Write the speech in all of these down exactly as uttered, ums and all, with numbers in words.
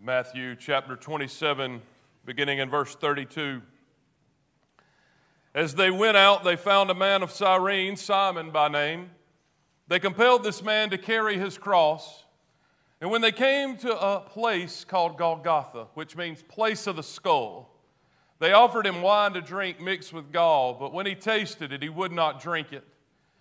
Matthew chapter twenty-seven, beginning in verse thirty-two. As they went out, they found a man of Cyrene, Simon by name. They compelled this man to carry his cross. And when they came to a place called Golgotha, which means place of the skull, they offered him wine to drink mixed with gall, but when he tasted it, he would not drink it.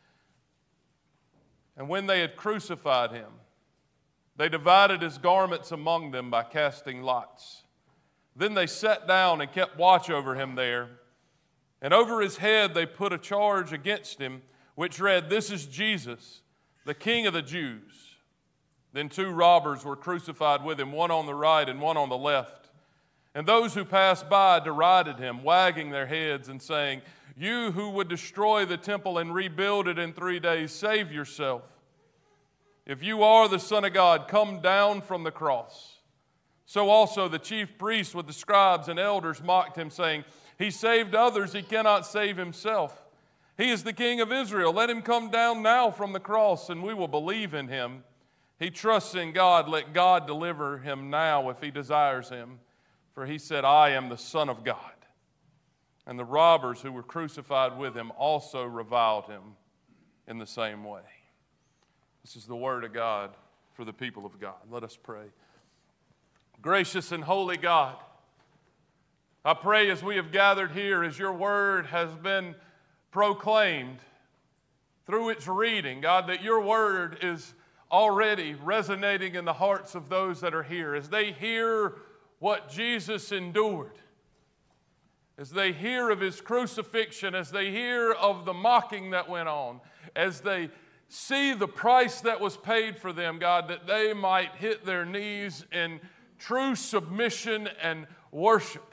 And when they had crucified him, they divided his garments among them by casting lots. Then they sat down and kept watch over him there. And over his head they put a charge against him, which read, "This is Jesus, the King of the Jews." Then two robbers were crucified with him, one on the right and one on the left. And those who passed by derided him, wagging their heads and saying, "You who would destroy the temple and rebuild it in three days, save yourself. If you are the Son of God, come down from the cross." So also the chief priests with the scribes and elders mocked him, saying, "He saved others, he cannot save himself. He is the King of Israel. Let him come down now from the cross, and we will believe in him. He trusts in God. Let God deliver him now if he desires him. For he said, 'I am the Son of God.'" And the robbers who were crucified with him also reviled him in the same way. This is the word of God for the people of God. Let us pray. Gracious and holy God, I pray as we have gathered here, as your word has been proclaimed through its reading, God, that your word is already resonating in the hearts of those that are here. As they hear what Jesus endured, as they hear of his crucifixion, as they hear of the mocking that went on, as they see the price that was paid for them, God, that they might hit their knees in true submission and worship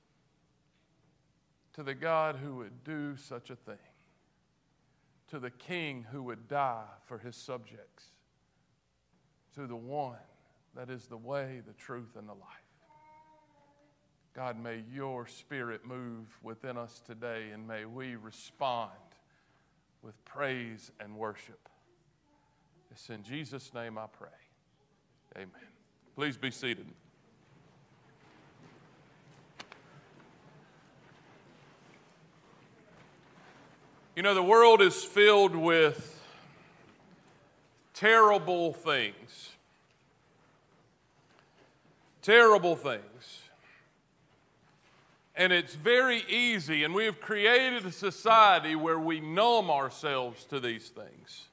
to the God who would do such a thing, to the King who would die for his subjects, to the one that is the way, the truth, and the life. God, may your Spirit move within us today, and may we respond with praise and worship. It's in Jesus' name I pray. Amen. Please be seated. You know, the world is filled with terrible things. Terrible things. And it's very easy, and we have created a society where we numb ourselves to these things.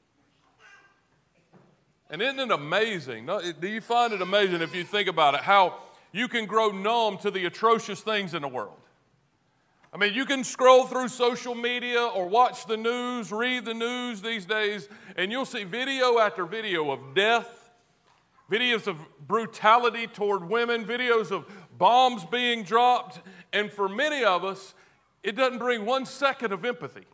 And isn't it amazing? Do you find it amazing if you think about it, how you can grow numb to the atrocious things in the world? I mean, you can scroll through social media or watch the news, read the news these days, and you'll see video after video of death, videos of brutality toward women, videos of bombs being dropped, and for many of us, it doesn't bring one second of empathy.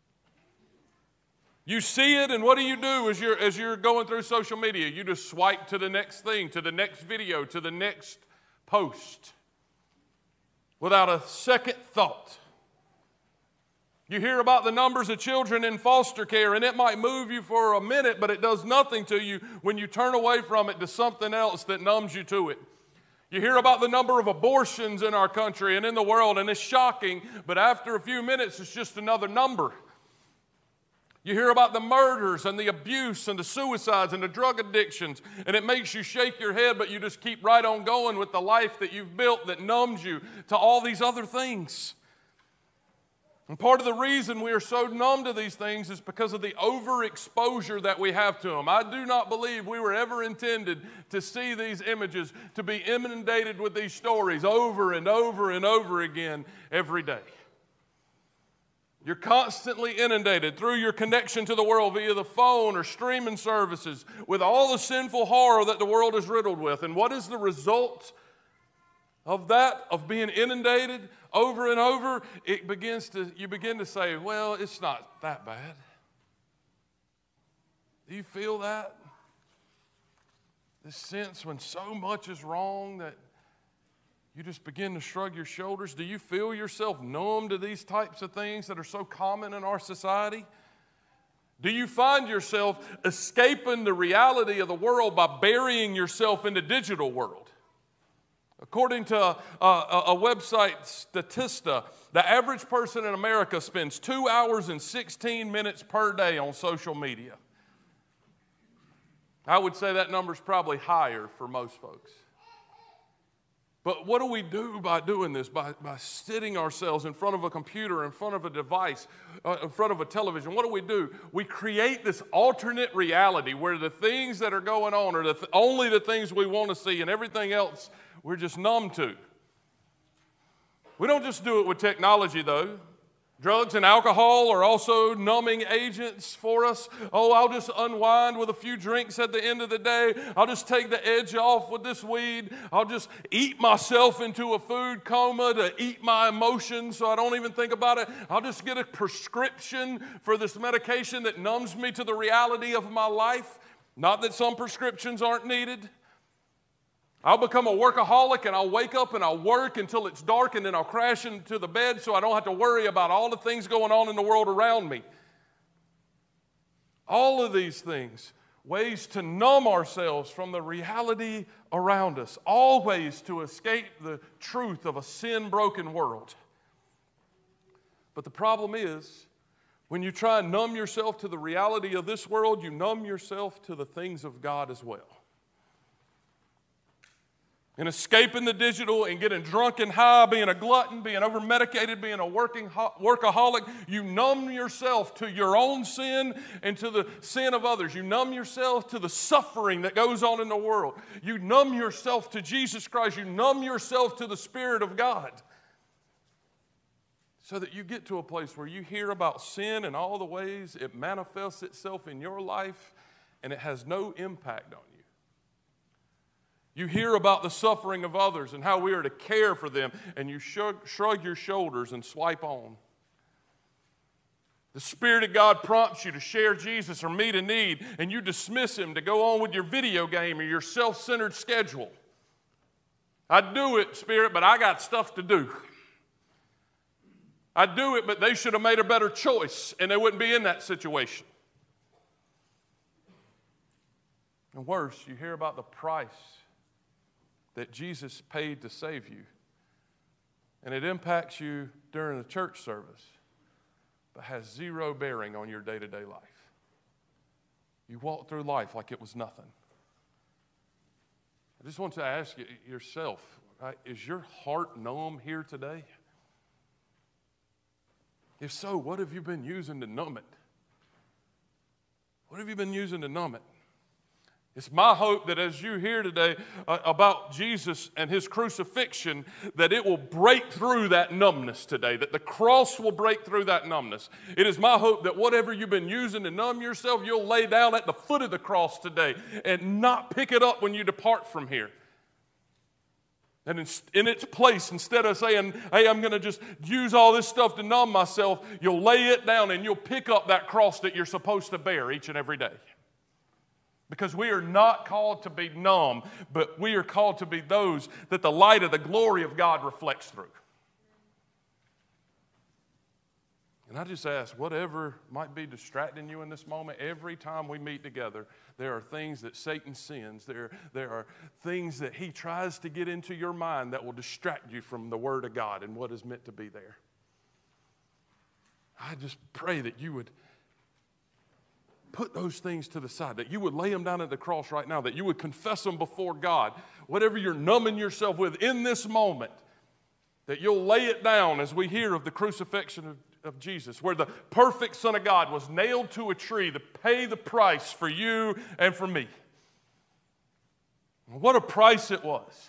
You see it, and what do you do as you're, as you're going through social media? You just swipe to the next thing, to the next video, to the next post, without a second thought. You hear about the numbers of children in foster care, and it might move you for a minute, but it does nothing to you when you turn away from it to something else that numbs you to it. You hear about the number of abortions in our country and in the world, and it's shocking, but after a few minutes, it's just another number. You hear about the murders and the abuse and the suicides and the drug addictions, and it makes you shake your head, but you just keep right on going with the life that you've built that numbs you to all these other things. And part of the reason we are so numb to these things is because of the overexposure that we have to them. I do not believe we were ever intended to see these images, to be inundated with these stories over and over and over again every day. You're constantly inundated through your connection to the world via the phone or streaming services with all the sinful horror that the world is riddled with. And what is the result of that, of being inundated over and over? It begins to, you begin to say, well, it's not that bad. Do you feel that? This sense when so much is wrong that you just begin to shrug your shoulders. Do you feel yourself numb to these types of things that are so common in our society? Do you find yourself escaping the reality of the world by burying yourself in the digital world? According to a, a, a website, Statista, the average person in America spends two hours and sixteen minutes per day on social media. I would say that number's probably higher for most folks. But what do we do by doing this? By, by sitting ourselves in front of a computer, in front of a device, uh, in front of a television. What do we do? We create this alternate reality where the things that are going on are the th- only the things we want to see, and everything else we're just numb to. We don't just do it with technology, though. Drugs and alcohol are also numbing agents for us. Oh, I'll just unwind with a few drinks at the end of the day. I'll just take the edge off with this weed. I'll just eat myself into a food coma to eat my emotions so I don't even think about it. I'll just get a prescription for this medication that numbs me to the reality of my life. Not that some prescriptions aren't needed. I'll become a workaholic and I'll wake up and I'll work until it's dark and then I'll crash into the bed so I don't have to worry about all the things going on in the world around me. All of these things, ways to numb ourselves from the reality around us, all ways to escape the truth of a sin-broken world. But the problem is, when you try and numb yourself to the reality of this world, you numb yourself to the things of God as well. And escaping the digital and getting drunk and high, being a glutton, being over-medicated, being a working workaholic, you numb yourself to your own sin and to the sin of others. You numb yourself to the suffering that goes on in the world. You numb yourself to Jesus Christ. You numb yourself to the Spirit of God. So that you get to a place where you hear about sin and all the ways it manifests itself in your life and it has no impact on you. You hear about the suffering of others and how we are to care for them, and you shrug, shrug your shoulders and swipe on. The Spirit of God prompts you to share Jesus or meet a need, and you dismiss Him to go on with your video game or your self-centered schedule. I do it, Spirit, but I got stuff to do. I do it, but they should have made a better choice, and they wouldn't be in that situation. And worse, you hear about the price that Jesus paid to save you. And it impacts you during a church service, but has zero bearing on your day-to-day life. You walk through life like it was nothing. I just want to ask you yourself, right, is your heart numb here today? If so, what have you been using to numb it? What have you been using to numb it? It's my hope that as you hear today uh, about Jesus and His crucifixion, that it will break through that numbness today, that the cross will break through that numbness. It is my hope that whatever you've been using to numb yourself, you'll lay down at the foot of the cross today and not pick it up when you depart from here. And in, in its place, instead of saying, hey, I'm going to just use all this stuff to numb myself, you'll lay it down and you'll pick up that cross that you're supposed to bear each and every day. Because we are not called to be numb, but we are called to be those that the light of the glory of God reflects through. And I just ask, whatever might be distracting you in this moment, every time we meet together, there are things that Satan sends. There, there are things that he tries to get into your mind that will distract you from the Word of God and what is meant to be there. I just pray that you would put those things to the side, that you would lay them down at the cross right now, that you would confess them before God. Whatever you're numbing yourself with in this moment, that you'll lay it down as we hear of the crucifixion of, of Jesus, where the perfect Son of God was nailed to a tree to pay the price for you and for me. What a price it was.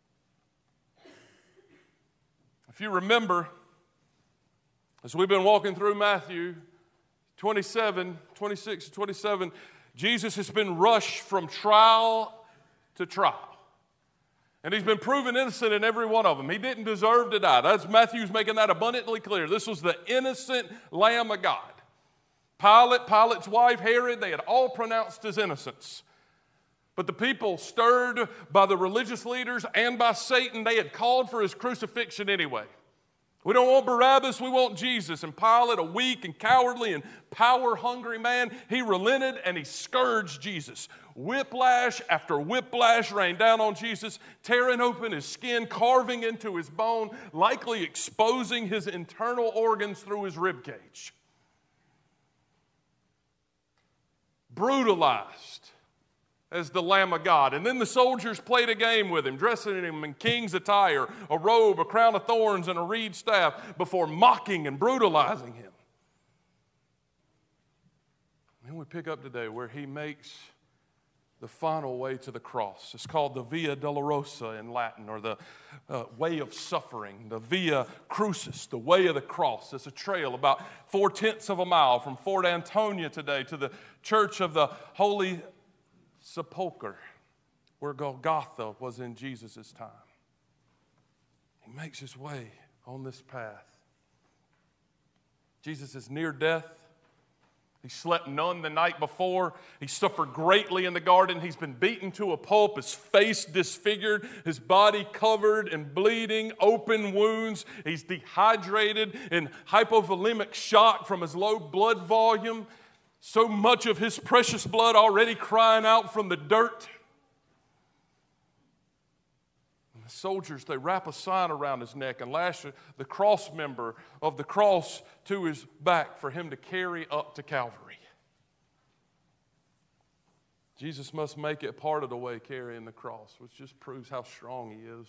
If you remember, as we've been walking through Matthew twenty-seven, twenty-six, twenty-seven, Jesus has been rushed from trial to trial. And he's been proven innocent in every one of them. He didn't deserve to die. That's Matthew's making that abundantly clear. This was the innocent Lamb of God. Pilate, Pilate's wife, Herod, they had all pronounced his innocence. But the people, stirred by the religious leaders and by Satan, they had called for his crucifixion anyway. We don't want Barabbas, we want Jesus. And Pilate, a weak and cowardly and power-hungry man, he relented and he scourged Jesus. Whiplash after whiplash rained down on Jesus, tearing open his skin, carving into his bone, likely exposing his internal organs through his rib cage. Brutalized as the Lamb of God. And then the soldiers played a game with him, dressing him in king's attire, a robe, a crown of thorns, and a reed staff, before mocking and brutalizing him. And then we pick up today where he makes the final way to the cross. It's called the Via Dolorosa in Latin, or the uh, way of suffering, the Via Crucis, the way of the cross. It's a trail about four-tenths of a mile from Fort Antonia today to the Church of the Holy Sepulchre, where Golgotha was in Jesus' time. He makes his way on this path. Jesus is near death. He slept none the night before. He suffered greatly in the garden. He's been beaten to a pulp, his face disfigured, his body covered in bleeding, open wounds. He's dehydrated in hypovolemic shock from his low blood volume. So much of his precious blood already crying out from the dirt. And the soldiers, they wrap a sign around his neck and lash the cross member of the cross to his back for him to carry up to Calvary. Jesus must make it part of the way carrying the cross, which just proves how strong he is.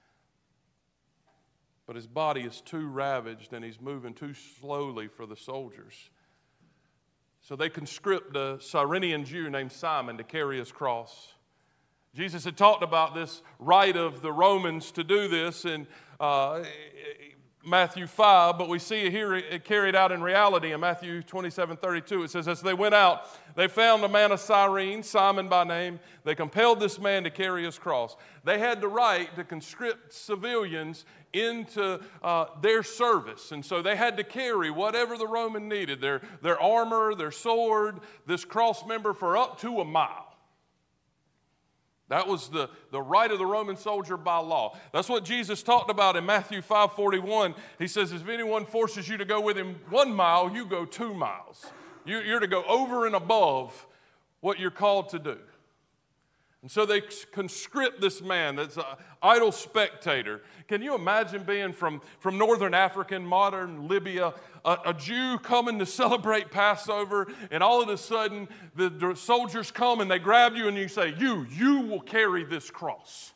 But his body is too ravaged and he's moving too slowly for the soldiers. So they conscript a Cyrenian Jew named Simon to carry his cross. Jesus had talked about this right of the Romans to do this in uh, Matthew five, but we see it here it carried out in reality in Matthew twenty-seven thirty-two. It says, as they went out, they found a man of Cyrene, Simon by name. They compelled this man to carry his cross. They had the right to conscript civilians into uh, their service. And so they had to carry whatever the Roman needed, their, their armor, their sword, this cross member for up to a mile. That was the, the right of the Roman soldier by law. That's what Jesus talked about in Matthew five forty-one. He says, if anyone forces you to go with him one mile, you go two miles. You, you're to go over and above what you're called to do. And so they conscript this man that's an idle spectator. Can you imagine being from, from northern Africa, modern Libya, a, a Jew coming to celebrate Passover, and all of a sudden the, the soldiers come and they grab you and you say, you, you will carry this cross.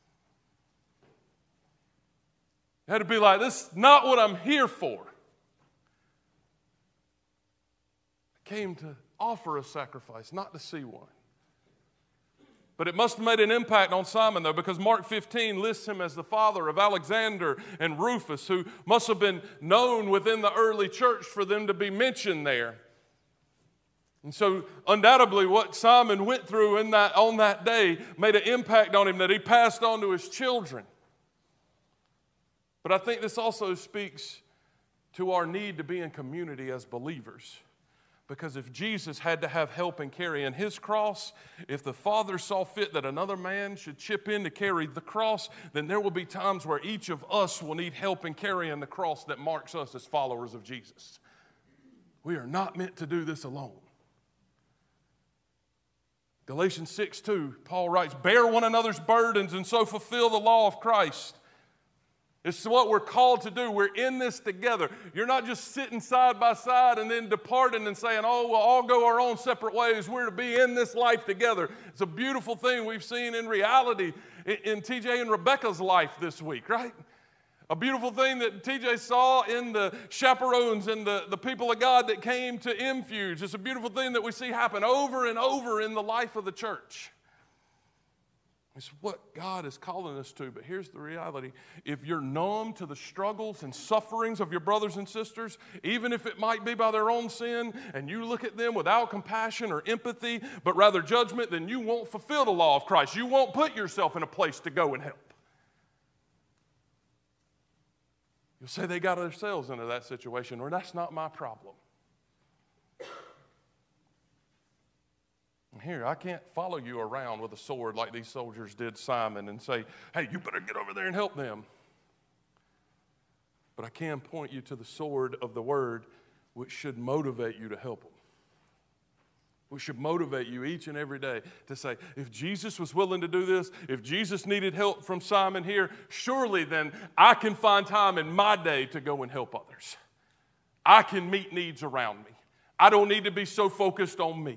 You had to be like, this is not what I'm here for. I came to offer a sacrifice, not to see one. But it must have made an impact on Simon, though, because Mark fifteen lists him as the father of Alexander and Rufus, who must have been known within the early church for them to be mentioned there. And so undoubtedly what Simon went through in that, on that day made an impact on him that he passed on to his children. But I think this also speaks to our need to be in community as believers. Because if Jesus had to have help in carrying his cross, if the Father saw fit that another man should chip in to carry the cross, then there will be times where each of us will need help in carrying the cross that marks us as followers of Jesus. We are not meant to do this alone. Galatians six two, Paul writes, bear one another's burdens and so fulfill the law of Christ. It's what we're called to do. We're in this together. You're not just sitting side by side and then departing and saying, oh, we'll all go our own separate ways. We're to be in this life together. It's a beautiful thing we've seen in reality in, in T J and Rebecca's life this week, right? A beautiful thing that T J saw in the chaperones and the, the people of God that came to Infuge. It's a beautiful thing that we see happen over and over in the life of the church. It's what God is calling us to, but here's the reality. If you're numb to the struggles and sufferings of your brothers and sisters, even if it might be by their own sin, and you look at them without compassion or empathy, but rather judgment, then you won't fulfill the law of Christ. You won't put yourself in a place to go and help. You'll say they got themselves into that situation, or that's not my problem. Here, I can't follow you around with a sword like these soldiers did Simon and say, hey, you better get over there and help them. But I can point you to the sword of the Word, which should motivate you to help them. Which should motivate you each and every day to say, if Jesus was willing to do this, if Jesus needed help from Simon here, surely then I can find time in my day to go and help others. I can meet needs around me. I don't need to be so focused on me.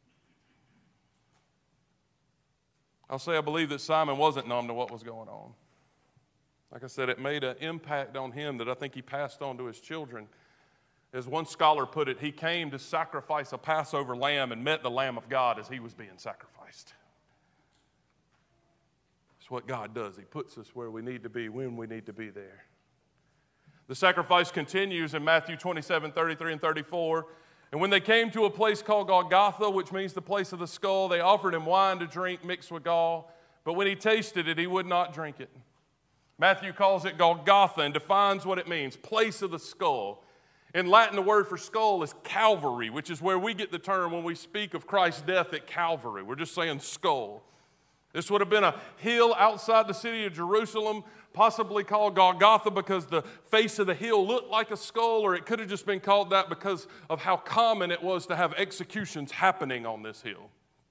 I'll say I believe that Simon wasn't numb to what was going on. Like I said, it made an impact on him that I think he passed on to his children. As one scholar put it, he came to sacrifice a Passover lamb and met the Lamb of God as he was being sacrificed. That's what God does. He puts us where we need to be when we need to be there. The sacrifice continues in Matthew twenty-seven, thirty-three and thirty-four. And when they came to a place called Golgotha, which means the place of the skull, they offered him wine to drink mixed with gall. But when he tasted it, he would not drink it. Matthew calls it Golgotha and defines what it means, place of the skull. In Latin, the word for skull is Calvary, which is where we get the term when we speak of Christ's death at Calvary. We're just saying skull. This would have been a hill outside the city of Jerusalem, possibly called Golgotha because the face of the hill looked like a skull, or it could have just been called that because of how common it was to have executions happening on this hill.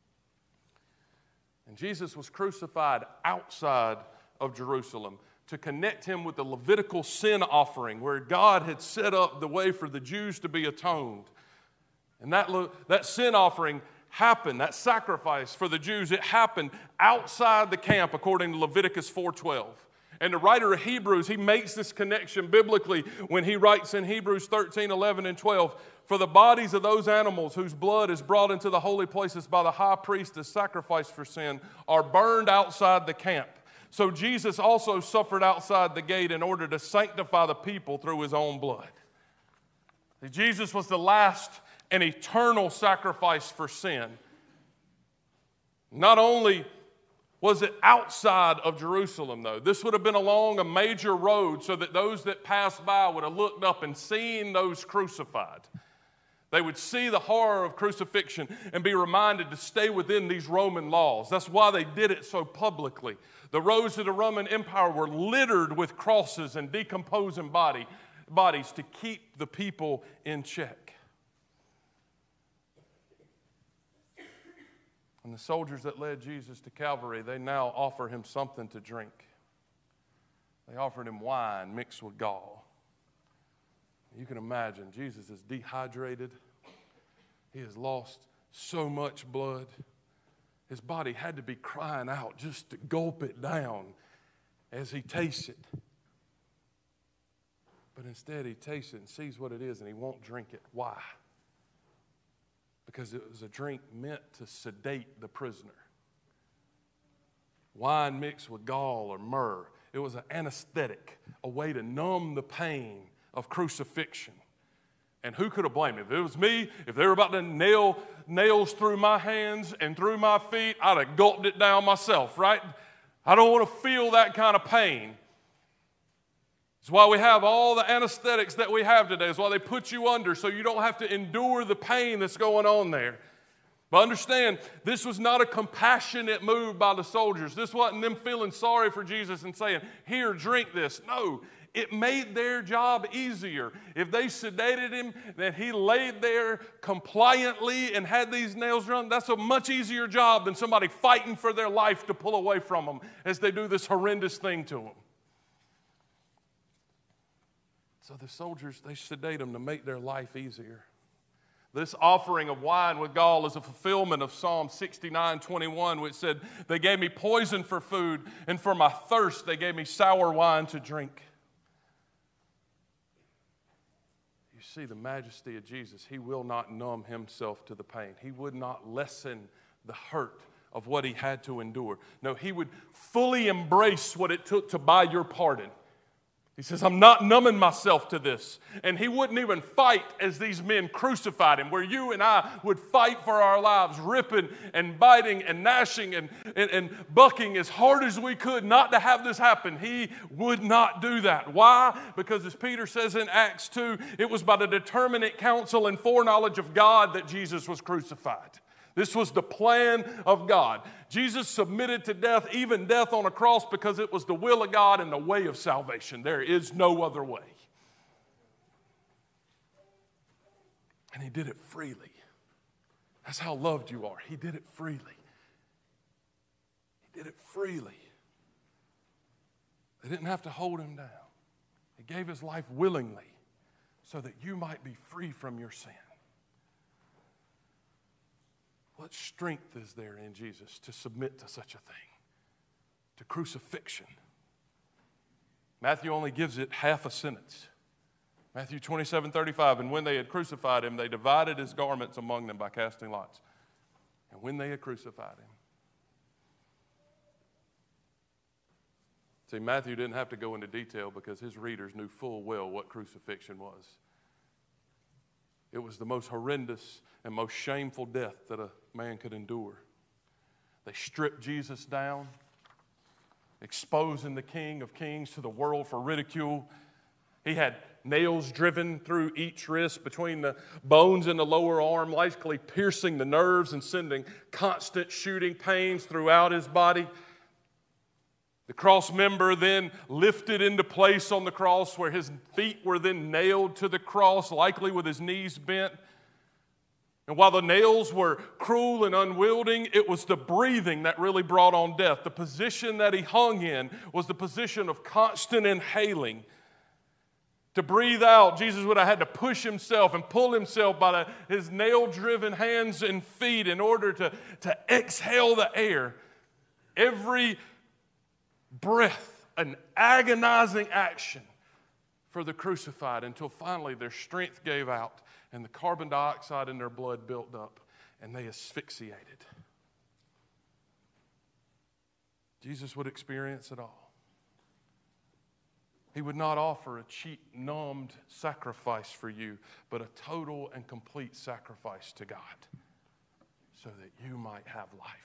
And Jesus was crucified outside of Jerusalem to connect him with the Levitical sin offering where God had set up the way for the Jews to be atoned. And that, that sin offering happened, that sacrifice for the Jews, it happened outside the camp according to Leviticus four twelve. And the writer of Hebrews, he makes this connection biblically when he writes in Hebrews thirteen, eleven, and twelve, for the bodies of those animals whose blood is brought into the holy places by the high priest as sacrifice for sin are burned outside the camp. So Jesus also suffered outside the gate in order to sanctify the people through his own blood. Jesus was the last and eternal sacrifice for sin. Not only was it outside of Jerusalem, though. This would have been along a major road so that those that passed by would have looked up and seen those crucified. They would see the horror of crucifixion and be reminded to stay within these Roman laws. That's why they did it so publicly. The roads of the Roman Empire were littered with crosses and decomposing body, bodies to keep the people in check. And the soldiers that led Jesus to Calvary, they now offer him something to drink. They offered him wine mixed with gall. You can imagine, Jesus is dehydrated. He has lost so much blood. His body had to be crying out just to gulp it down as he tastes it. But instead he tastes it and sees what it is and he won't drink it. Why? Because it was a drink meant to sedate the prisoner. Wine mixed with gall or myrrh. It was an anesthetic, a way to numb the pain of crucifixion. And who could have blamed him? If it was me, if they were about to nail nails through my hands and through my feet, I'd have gulped it down myself, right? I don't want to feel that kind of pain. It's why we have all the anesthetics that we have today. It's why they put you under so you don't have to endure the pain that's going on there. But understand, this was not a compassionate move by the soldiers. This wasn't them feeling sorry for Jesus and saying, here, drink this. No, it made their job easier. If they sedated him, that he laid there compliantly and had these nails run, that's a much easier job than somebody fighting for their life to pull away from them as they do this horrendous thing to them. So the soldiers, they sedate them to make their life easier. This offering of wine with gall is a fulfillment of Psalm sixty-nine twenty-one, which said, they gave me poison for food, and for my thirst they gave me sour wine to drink. You see the majesty of Jesus. He will not numb himself to the pain. He would not lessen the hurt of what he had to endure. No, he would fully embrace what it took to buy your pardon. He says, I'm not numbing myself to this. And he wouldn't even fight as these men crucified him, where you and I would fight for our lives, ripping and biting and gnashing and, and, and bucking as hard as we could not to have this happen. He would not do that. Why? Because as Peter says in Acts two, it was by the determinate counsel and foreknowledge of God that Jesus was crucified. This was the plan of God. Jesus submitted to death, even death on a cross, because it was the will of God and the way of salvation. There is no other way. And he did it freely. That's how loved you are. He did it freely. He did it freely. They didn't have to hold him down. He gave his life willingly so that you might be free from your sin. What strength is there in Jesus to submit to such a thing? To crucifixion. Matthew only gives it half a sentence. Matthew twenty-seven thirty-five, and when they had crucified him, they divided his garments among them by casting lots. And when they had crucified him. See, Matthew didn't have to go into detail because his readers knew full well what crucifixion was. It was the most horrendous and most shameful death that a man could endure. They stripped Jesus down, exposing the King of Kings to the world for ridicule. He had nails driven through each wrist between the bones in the lower arm, likely piercing the nerves and sending constant shooting pains throughout his body. The cross member then lifted into place on the cross where his feet were then nailed to the cross, likely with his knees bent. And while the nails were cruel and unwielding, it was the breathing that really brought on death. The position that he hung in was the position of constant inhaling. To breathe out, Jesus would have had to push himself and pull himself by the, his nail-driven hands and feet in order to, to exhale the air. Every breath, an agonizing action for the crucified until finally their strength gave out and the carbon dioxide in their blood built up and they asphyxiated. Jesus would experience it all. He would not offer a cheap, numbed sacrifice for you, but a total and complete sacrifice to God so that you might have life.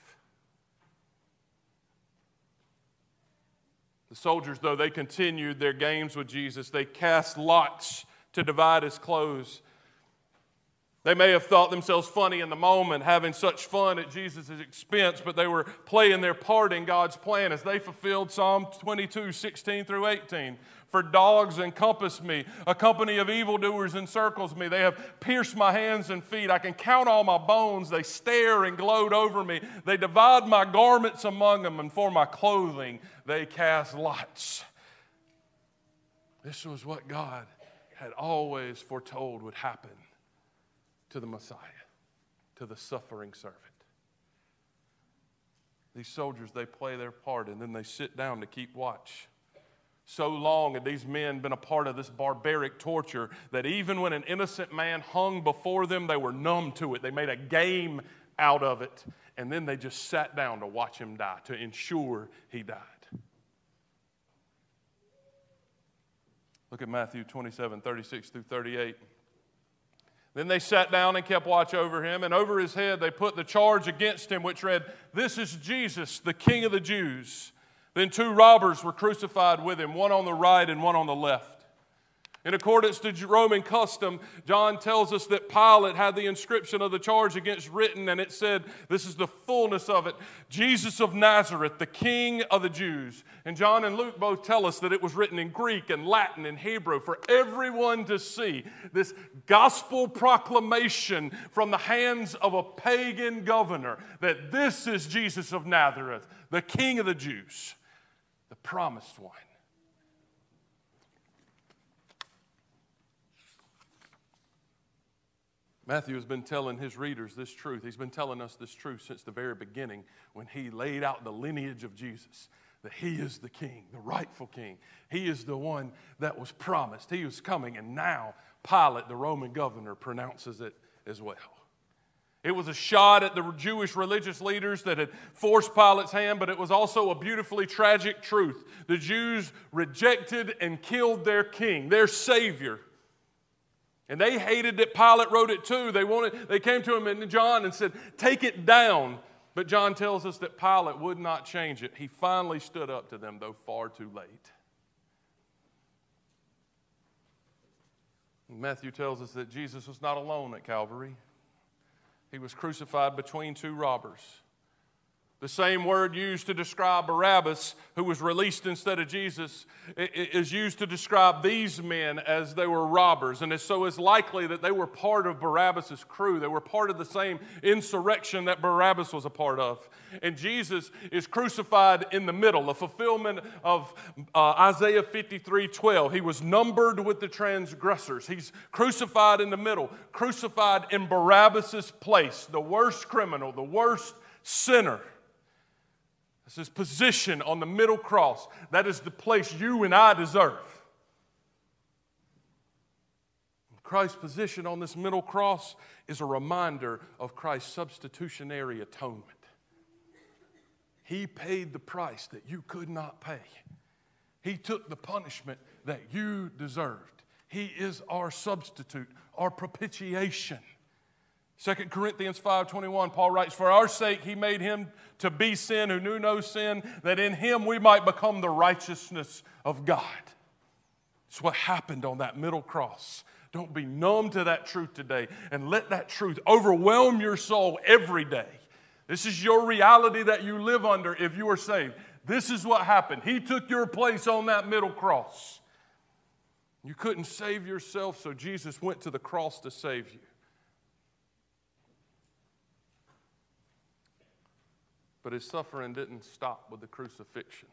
The soldiers, though, they continued their games with Jesus. They cast lots to divide his clothes. They may have thought themselves funny in the moment, having such fun at Jesus' expense, but they were playing their part in God's plan as they fulfilled Psalm twenty-two, sixteen through eighteen. For dogs encompass me, a company of evildoers encircles me. They have pierced my hands and feet. I can count all my bones. They stare and gloat over me. They divide my garments among them, and for my clothing they cast lots. This was what God had always foretold would happen to the Messiah, to the suffering servant. These soldiers, they play their part, and then they sit down to keep watch. So long had these men been a part of this barbaric torture that even when an innocent man hung before them, they were numb to it. They made a game out of it, and then they just sat down to watch him die, to ensure he died. Look at Matthew twenty-seven, thirty-six through thirty-eight. Then they sat down and kept watch over him, and over his head they put the charge against him, which read, "This is Jesus, the King of the Jews." Then two robbers were crucified with him, one on the right and one on the left. In accordance to Roman custom, John tells us that Pilate had the inscription of the charge against written, and it said, this is the fullness of it, Jesus of Nazareth, the King of the Jews. And John and Luke both tell us that it was written in Greek and Latin and Hebrew for everyone to see. This gospel proclamation from the hands of a pagan governor that this is Jesus of Nazareth, the King of the Jews, the promised one. Matthew has been telling his readers this truth. He's been telling us this truth since the very beginning when he laid out the lineage of Jesus, that he is the king, the rightful king. He is the one that was promised. He was coming, and now Pilate, the Roman governor, pronounces it as well. It was a shot at the Jewish religious leaders that had forced Pilate's hand, but it was also a beautifully tragic truth. The Jews rejected and killed their king, their savior. And they hated that Pilate wrote it too. They wanted, they came to him and John and said, take it down. But John tells us that Pilate would not change it. He finally stood up to them, though far too late. Matthew tells us that Jesus was not alone at Calvary. He was crucified between two robbers. The same word used to describe Barabbas, who was released instead of Jesus, is used to describe these men as they were robbers. And so it's likely that they were part of Barabbas' crew. They were part of the same insurrection that Barabbas was a part of. And Jesus is crucified in the middle, a fulfillment of uh, Isaiah fifty-three twelve. He was numbered with the transgressors. He's crucified in the middle, crucified in Barabbas' place, the worst criminal, the worst sinner. It's his position on the middle cross. That is the place you and I deserve. Christ's position on this middle cross is a reminder of Christ's substitutionary atonement. He paid the price that you could not pay. He took the punishment that you deserved. He is our substitute, our propitiation. Second Corinthians five twenty-one, Paul writes, "For our sake he made him to be sin who knew no sin, that in him we might become the righteousness of God." It's what happened on that middle cross. Don't be numb to that truth today, and let that truth overwhelm your soul every day. This is your reality that you live under if you are saved. This is what happened. He took your place on that middle cross. You couldn't save yourself, so Jesus went to the cross to save you. But his suffering didn't stop with the crucifixion.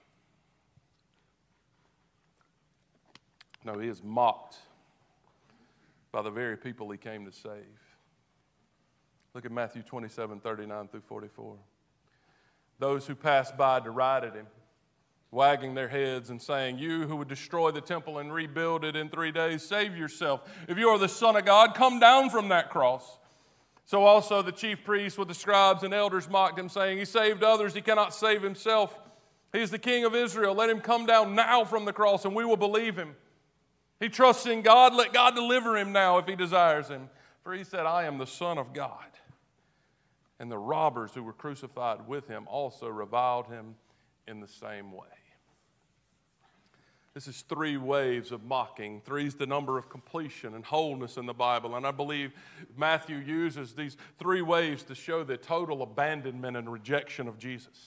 No, he is mocked by the very people he came to save. Look at Matthew twenty-seven, thirty-nine through forty-four. Those who passed by derided him, wagging their heads and saying, "You who would destroy the temple and rebuild it in three days, save yourself. If you are the Son of God, come down from that cross." So also the chief priests with the scribes and elders mocked him, saying, "He saved others, he cannot save himself. He is the King of Israel. Let him come down now from the cross, and we will believe him. He trusts in God. Let God deliver him now if he desires him. For he said, I am the Son of God." And the robbers who were crucified with him also reviled him in the same way. This is three waves of mocking. Three is the number of completion and wholeness in the Bible. And I believe Matthew uses these three waves to show the total abandonment and rejection of Jesus.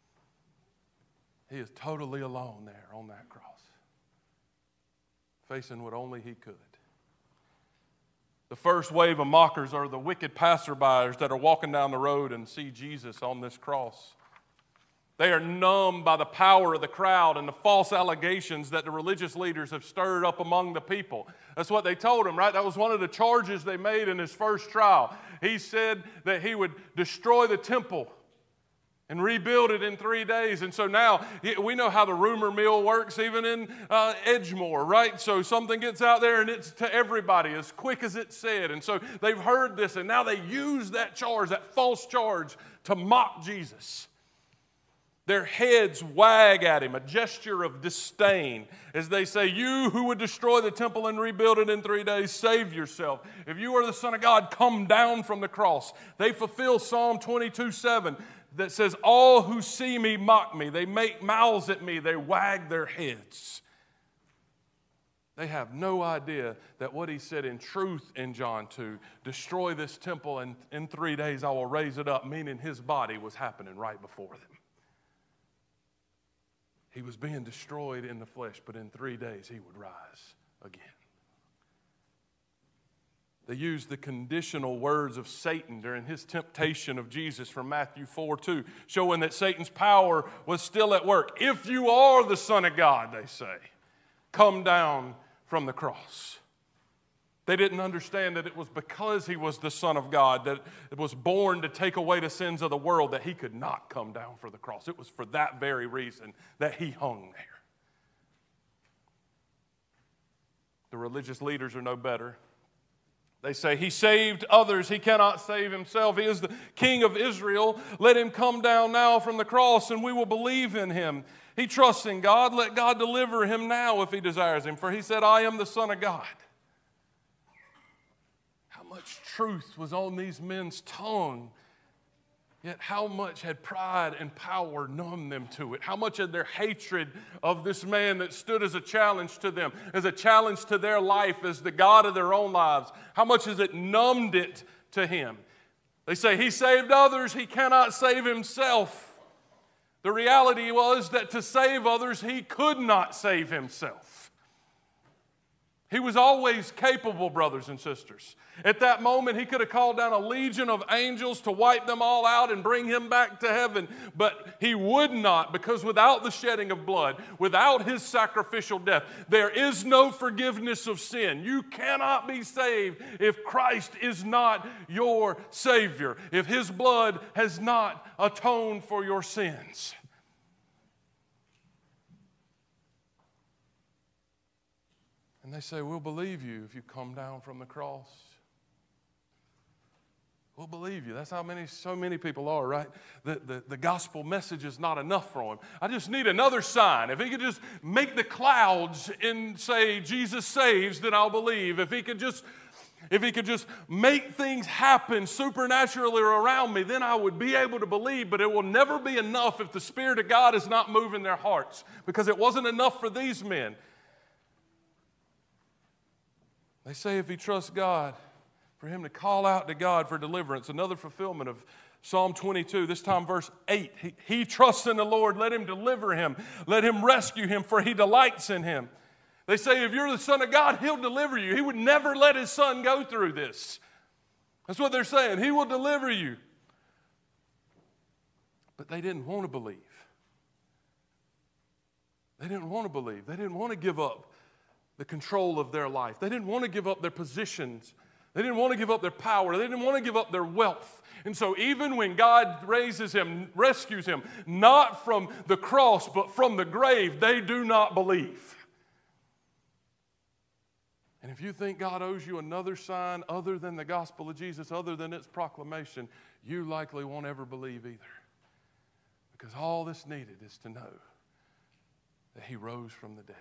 He is totally alone there on that cross, facing what only he could. The first wave of mockers are the wicked passerbyers that are walking down the road and see Jesus on this cross. They are numbed by the power of the crowd and the false allegations that the religious leaders have stirred up among the people. That's what they told him, right? That was one of the charges they made in his first trial. He said that he would destroy the temple and rebuild it in three days. And so now, we know how the rumor mill works, even in uh, Edgemoor, right? So something gets out there and it's to everybody as quick as it's said. And so they've heard this, and now they use that charge, that false charge, to mock Jesus. Their heads wag at him, a gesture of disdain, as they say, "You who would destroy the temple and rebuild it in three days, save yourself. If you are the Son of God, come down from the cross." They fulfill Psalm twenty-two seven that says, "All who see me mock me. They make mouths at me. They wag their heads." They have no idea that what he said in truth in John two, "Destroy this temple and in three days I will raise it up," meaning his body was happening right before them. He was being destroyed in the flesh, but in three days he would rise again. They used the conditional words of Satan during his temptation of Jesus from Matthew four two, showing that Satan's power was still at work. "If you are the Son of God," they say, "come down from the cross." They didn't understand that it was because he was the Son of God, that it was born to take away the sins of the world, that he could not come down for the cross. It was for that very reason that he hung there. The religious leaders are no better. They say, "He saved others, he cannot save himself. He is the King of Israel. Let him come down now from the cross and we will believe in him. He trusts in God. Let God deliver him now if he desires him. For he said, I am the Son of God." How much truth was on these men's tongue, yet how much had pride and power numbed them to it? How much of their hatred of this man that stood as a challenge to them, as a challenge to their life, as the God of their own lives, how much has it numbed it to him? They say, "He saved others, he cannot save himself." The reality was that to save others, he could not save himself. He was always capable, brothers and sisters. At that moment, he could have called down a legion of angels to wipe them all out and bring him back to heaven. But he would not, because without the shedding of blood, without his sacrificial death, there is no forgiveness of sin. You cannot be saved if Christ is not your Savior, if his blood has not atoned for your sins. And they say, we'll believe you if you come down from the cross. We'll believe you. That's how many, so many people are, right? The, the, the gospel message is not enough for them. I just need another sign. If he could just make the clouds and say, Jesus saves, then I'll believe. If he could just, if he could just make things happen supernaturally around me, then I would be able to believe. But it will never be enough if the Spirit of God is not moving their hearts, because it wasn't enough for these men. They say if he trusts God, for him to call out to God for deliverance. Another fulfillment of Psalm twenty-two, this time verse eight. He, he trusts in the Lord, let him deliver him. Let him rescue him, for he delights in him. They say if you're the Son of God, he'll deliver you. He would never let his Son go through this. That's what they're saying. He will deliver you. But they didn't want to believe. They didn't want to believe. They didn't want to give up the control of their life. They didn't want to give up their positions. They didn't want to give up their power. They didn't want to give up their wealth. And so even when God raises him, rescues him, not from the cross, but from the grave, they do not believe. And if you think God owes you another sign other than the gospel of Jesus, other than its proclamation, you likely won't ever believe either. Because all that's needed is to know that he rose from the dead.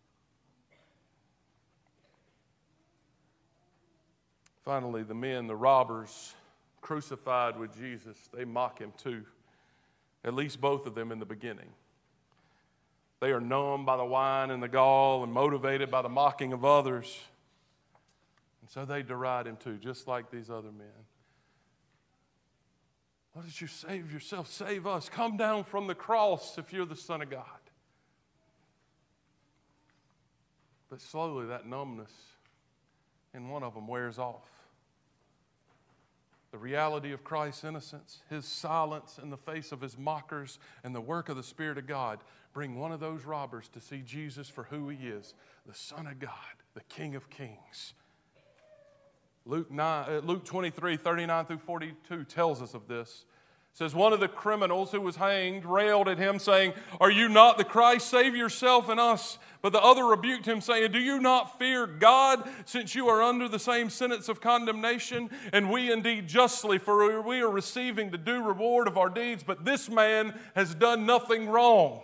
Finally, the men, the robbers, crucified with Jesus, they mock him too. At least both of them in the beginning. They are numbed by the wine and the gall and motivated by the mocking of others. And so they deride him too, just like these other men. Why did you save yourself? Save us. Come down from the cross if you're the Son of God. But slowly that numbness in one of them wears off. The reality of Christ's innocence, his silence in the face of his mockers, and the work of the Spirit of God bring one of those robbers to see Jesus for who he is, the Son of God, the King of Kings. Luke, nine, uh, Luke twenty-three, thirty-nine through forty-two tells us of this. It says, one of the criminals who was hanged railed at him, saying, "Are you not the Christ? Save yourself and us." But the other rebuked him, saying, "Do you not fear God, since you are under the same sentence of condemnation? And we indeed justly, for we are receiving the due reward of our deeds, but this man has done nothing wrong."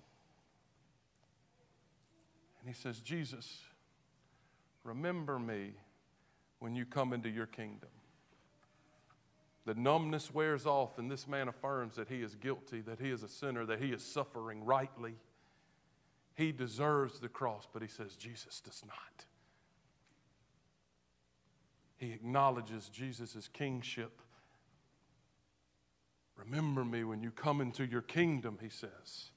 And he says, "Jesus, remember me when you come into your kingdom." The numbness wears off, and this man affirms that he is guilty, that he is a sinner, that he is suffering rightly. He deserves the cross, but he says Jesus does not. He acknowledges Jesus' kingship. Remember me when you come into your kingdom, he says.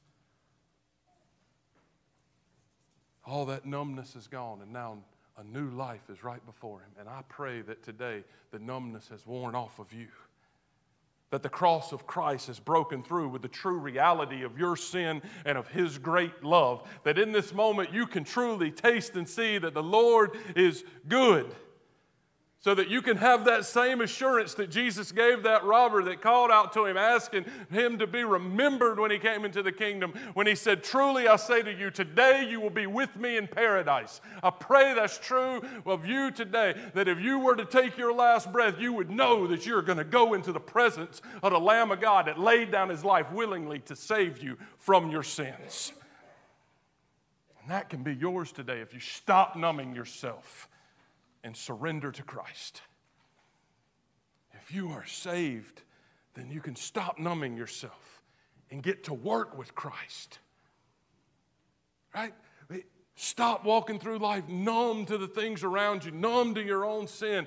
All that numbness is gone, and now a new life is right before him. And I pray that today the numbness has worn off of you. That the cross of Christ has broken through with the true reality of your sin and of his great love. That in this moment you can truly taste and see that the Lord is good. So that you can have that same assurance that Jesus gave that robber that called out to him, asking him to be remembered when he came into the kingdom. When he said, "Truly I say to you, today you will be with me in paradise." I pray that's true of you today. That if you were to take your last breath, you would know that you're going to go into the presence of the Lamb of God that laid down his life willingly to save you from your sins. And that can be yours today if you stop numbing yourself and surrender to Christ. If you are saved, then you can stop numbing yourself and get to work with Christ. Right? Stop walking through life numb to the things around you, numb to your own sin.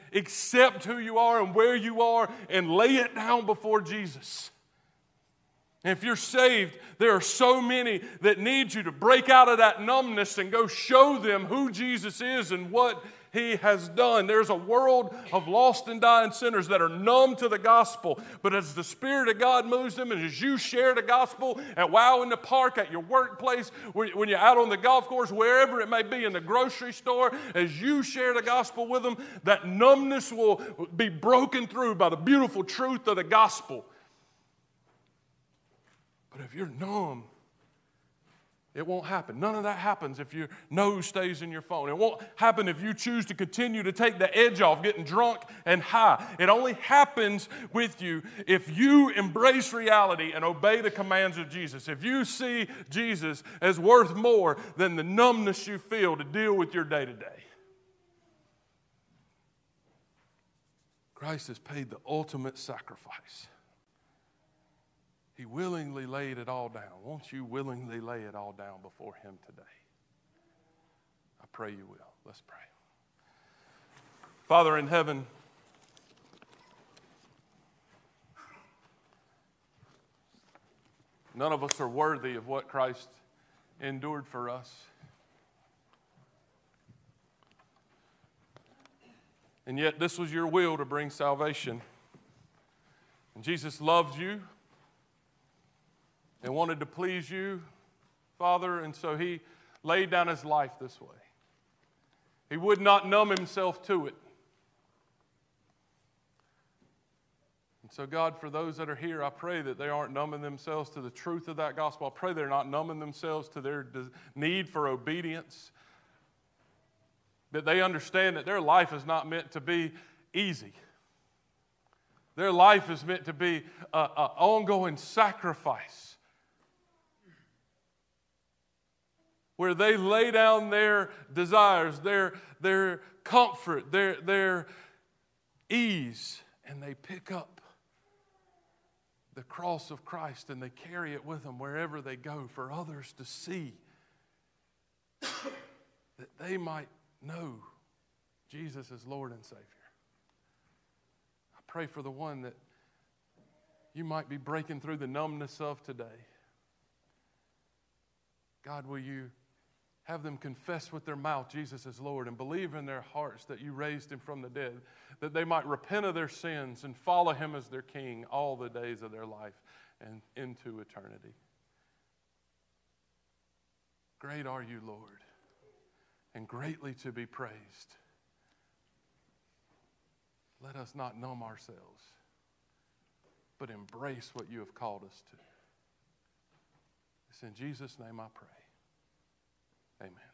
Accept who you are and where you are and lay it down before Jesus. And if you're saved, there are so many that need you to break out of that numbness and go show them who Jesus is and what He has done. There's a world of lost and dying sinners that are numb to the gospel. But as the Spirit of God moves them, and as you share the gospel at Wow in the Park, at your workplace, when you're out on the golf course, wherever it may be, in the grocery store, as you share the gospel with them, that numbness will be broken through by the beautiful truth of the gospel. But if you're numb, it won't happen. None of that happens if your nose stays in your phone. It won't happen if you choose to continue to take the edge off, getting drunk and high. It only happens with you if you embrace reality and obey the commands of Jesus. If you see Jesus as worth more than the numbness you feel to deal with your day-to-day. Christ has paid the ultimate sacrifice. He willingly laid it all down. Won't you willingly lay it all down before Him today? I pray you will. Let's pray. Father in heaven, none of us are worthy of what Christ endured for us. And yet this was your will to bring salvation. And Jesus loves you and wanted to please you, Father, and so He laid down His life this way. He would not numb Himself to it. And so, God, for those that are here, I pray that they aren't numbing themselves to the truth of that gospel. I pray they're not numbing themselves to their need for obedience. That they understand that their life is not meant to be easy. Their life is meant to be an ongoing sacrifice, where they lay down their desires, their, their comfort, their, their ease, and they pick up the cross of Christ and they carry it with them wherever they go for others to see, that they might know Jesus as Lord and Savior. I pray for the one that you might be breaking through the numbness of today. God, will you have them confess with their mouth Jesus is Lord and believe in their hearts that you raised Him from the dead, that they might repent of their sins and follow Him as their King all the days of their life and into eternity. Great are you, Lord, and greatly to be praised. Let us not numb ourselves, but embrace what you have called us to. It's in Jesus' name I pray. Amen.